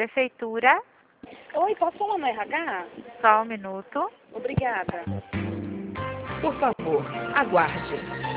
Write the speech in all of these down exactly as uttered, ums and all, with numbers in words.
Prefeitura. Oi, posso falar no R H? Só um minuto. Obrigada. Por favor, aguarde.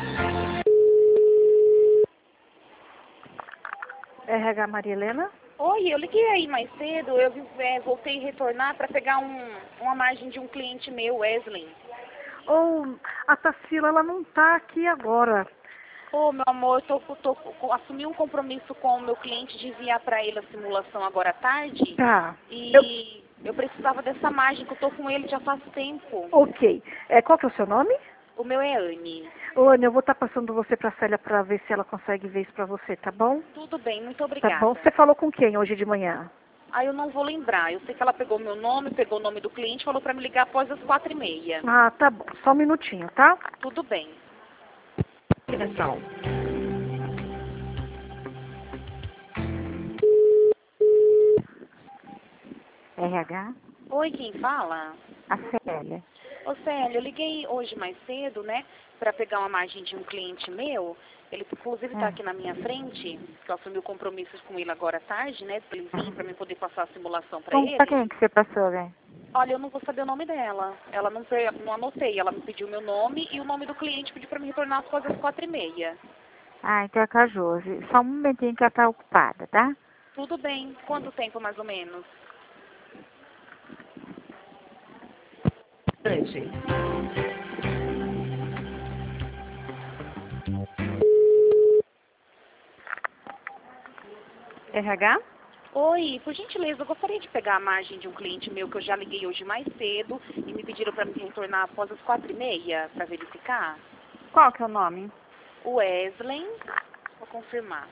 R H Maria Helena. Oi, eu liguei aí mais cedo, eu é, voltei a retornar para pegar um, uma margem de um cliente meu, Wesley. Ou a Tarsila, ela não tá aqui agora. Ô, meu amor, eu tô, tô, tô, assumi um compromisso com o meu cliente de enviar para ele a simulação agora à tarde. Tá. E Eu... eu precisava dessa margem, que eu tô com ele já faz tempo. Ok. É, qual que é o seu nome? O meu é Anne. Ô, Ana, eu vou estar passando você pra Célia pra ver se ela consegue ver isso pra você, tá bom? Tudo bem, muito Tá obrigada. bom? Você falou com quem hoje de manhã? Ah, eu não vou lembrar. Eu sei que ela pegou meu nome, pegou o nome do cliente, falou para me ligar após as quatro e meia. Ah, tá bom. Só um minutinho, tá? Tudo bem. Ligação. R H? Oi, quem fala? A Célia. Ô, Célia, eu liguei hoje mais cedo, né, para pegar uma margem de um cliente meu. Ele, inclusive, está É. aqui na minha frente, que eu assumi o compromisso com ele agora à tarde, né, para ele vir, para mim poder passar a simulação para Como, pra ele. quem que você passou, né? Olha, eu não vou saber o nome dela. Ela não, pe- não anotei. Ela me pediu meu nome e o nome do cliente, pediu para me retornar após as quatro e meia. Ah, então é com a Josi. Só um momentinho que ela tá ocupada, tá? Tudo bem. Quanto tempo, mais ou menos? Antes. R H? Oi, por gentileza, eu gostaria de pegar a margem de um cliente meu que eu já liguei hoje mais cedo e me pediram para me retornar após as quatro e meia para verificar. Qual que é o nome? O Wesley, vou confirmar.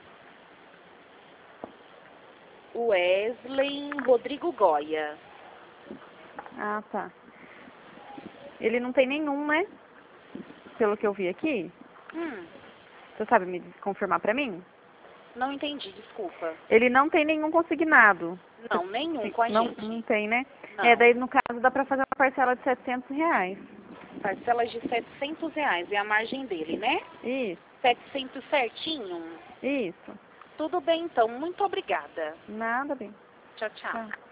O Wesley Rodrigo Goya. Ah, tá. Ele não tem nenhum, né? Pelo que eu vi aqui. Hum, Você sabe me confirmar pra mim? não entendi, desculpa. Ele não tem nenhum consignado. Não, nenhum com a Não, gente. não tem, né? Não. É, daí no caso dá pra fazer uma parcela de setecentos reais. Parcelas de setecentos reais é a margem dele, né? Isso, setecentos certinho? isso. Tudo bem, então. Muito obrigada. Nada bem. Tchau, tchau. Tá.